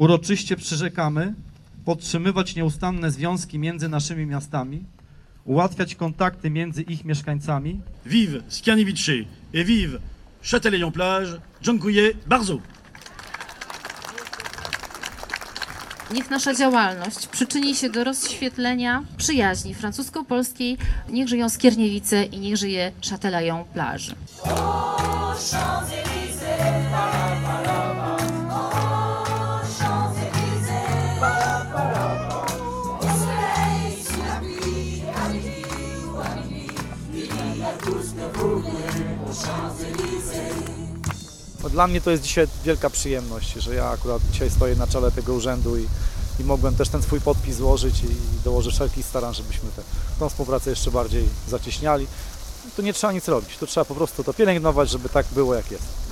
Uroczyście przyrzekamy podtrzymywać nieustanne związki między naszymi miastami, ułatwiać kontakty między ich mieszkańcami, Vive Skierniewice et vive Châtelaillon-Plage, dziękuję bardzo. Niech nasza działalność przyczyni się do rozświetlenia przyjaźni francusko-polskiej. Niech żyją Skierniewice i niech żyje Châtelaillon-Plage. Dla mnie to jest dzisiaj wielka przyjemność, że ja akurat dzisiaj stoję na czele tego urzędu i mogłem też ten swój podpis złożyć i dołożę wszelkich starań, żebyśmy tą współpracę jeszcze bardziej zacieśniali. Tu nie trzeba nic robić, tu trzeba po prostu to pielęgnować, żeby tak było jak jest.